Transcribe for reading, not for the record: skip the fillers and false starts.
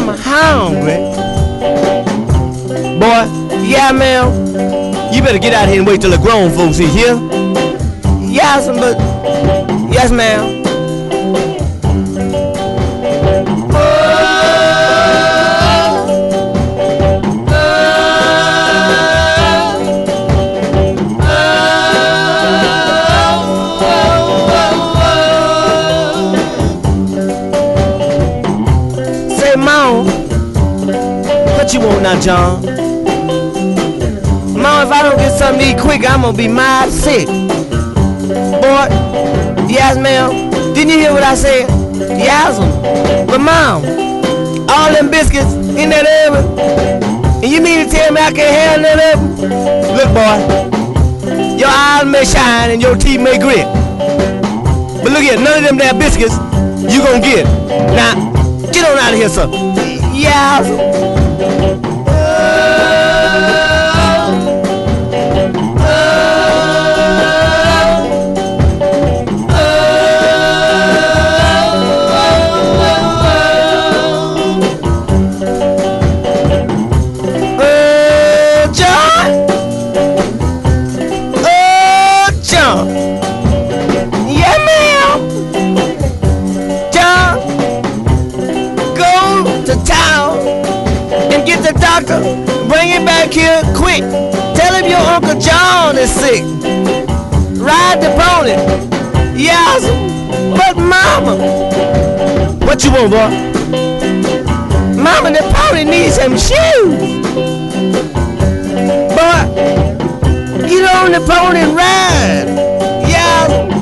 I'm hungry. Boy, yeah, ma'am. You better get out here and wait till the grown folks is here. Yes, but yes, ma'am. Say, Mom, what you want now, John? Mom, if I don't get something to eat quick, I'm gonna be mild sick. Boy, yes, ma'am. Didn't you hear what I said? Yes, but Mom, all them biscuits in that oven, and you mean to tell me I can't have none of them? Look, boy, your eyes may shine and your teeth may grit, but look here, none of them damn biscuits you gonna get. Now, get on out of here, sir. Yes. Doctor, bring him back here quick. Tell him your Uncle John is sick. Ride the pony. Yes, but Mama, what you want, boy? Mama, the pony needs some shoes. Boy, get on the pony and ride. Yes.